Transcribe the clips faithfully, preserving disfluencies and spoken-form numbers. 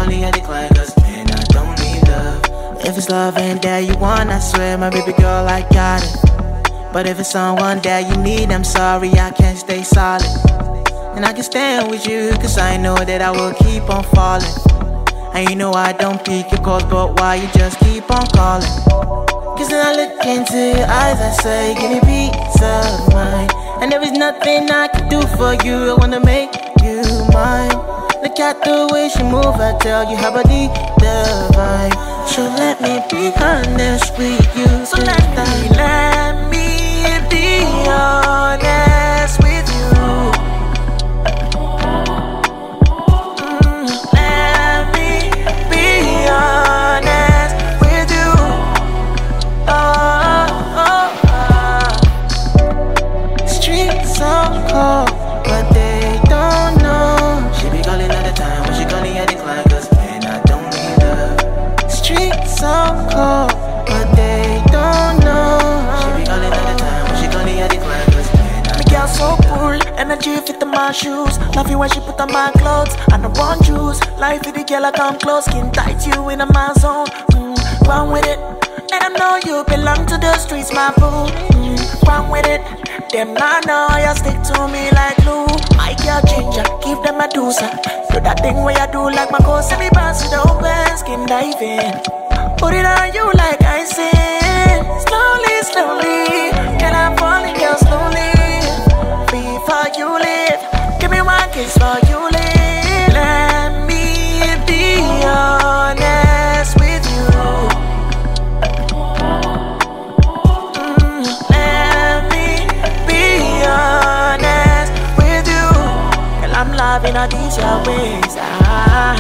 gonna I decline, cause man, I don't need love. If it's love ain't that you want, I swear, my baby girl, I got it. But if it's someone that you need, I'm sorry, I can't stay solid. And I can stand with you, cause I know that I will keep on falling. And you know I don't pick your calls, but why you just keep on calling? Cause then I look into your eyes, I say, give me peace of mind. And there is nothing I can do for you, I wanna make you mine. Look at the way she move, I tell you how body divine. So let me be honest with you. So let me, let me be honest with you. Mm, let me be honest with you. Oh, oh, oh. Streets so cold, but they don't know. She be calling all the time, when she calling I decline, cause man, I don't need love. Streets so cold, but they don't know. She be calling all the time, when she calling I decline, cause man, I don't girl so cool, energy fit in my shoes. Love you when she put on my clothes. I don't want juice. Life with the girl I come close. Skin tight, you in my zone. Mm, run with it. Let them know you belong to the streets, my boo. Mm, run with it. Them not know you stick to me like glue. My girl ginger, give them a dose. Do that thing where you do like my ghost. Every bounce with the open skin diving. Put it on you like icing. Slowly, slowly. And I'm falling, girl, slowly. Before you leave, give me one kiss for you leave. Let me be honest with you. Mm, let me be honest with you. Girl, I'm loving all these your ways. Ah.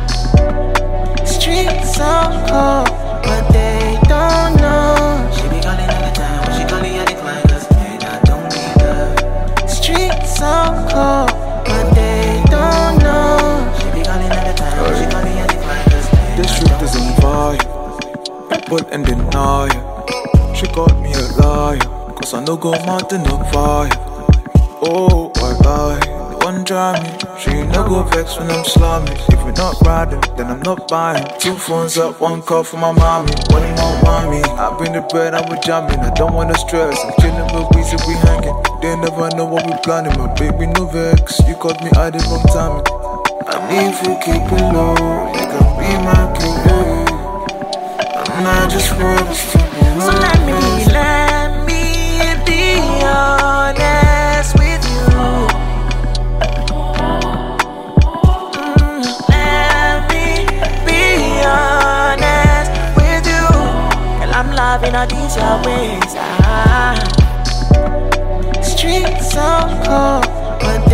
Streets so cold, but they don't know. She be calling all the time, when she calling I decline, cause man, I don't need love. Streets so cold, but they don't know. She be calling all the time, when she calling I decline, cause man, this truth is on fire, people and deny it. She called me a liar, cause I know go mountain on fire. Oh, I lie. One try me, she no go vex when I'm slamming. If we're not riding, then I'm not buying. Two phones up, one call for my mommy. One more mommy, I bring the bread, I'm with jamming. I don't wanna stress, I'm chilling with Weezy, we hanging. They never know what we planning, my baby no vex. You caught me at the wrong timing. I need to keep it low, you can be my killer. I'm not just rubbish to be So let me, let me be honest with you. Loving all these your ways. Ah. Streets so cold, but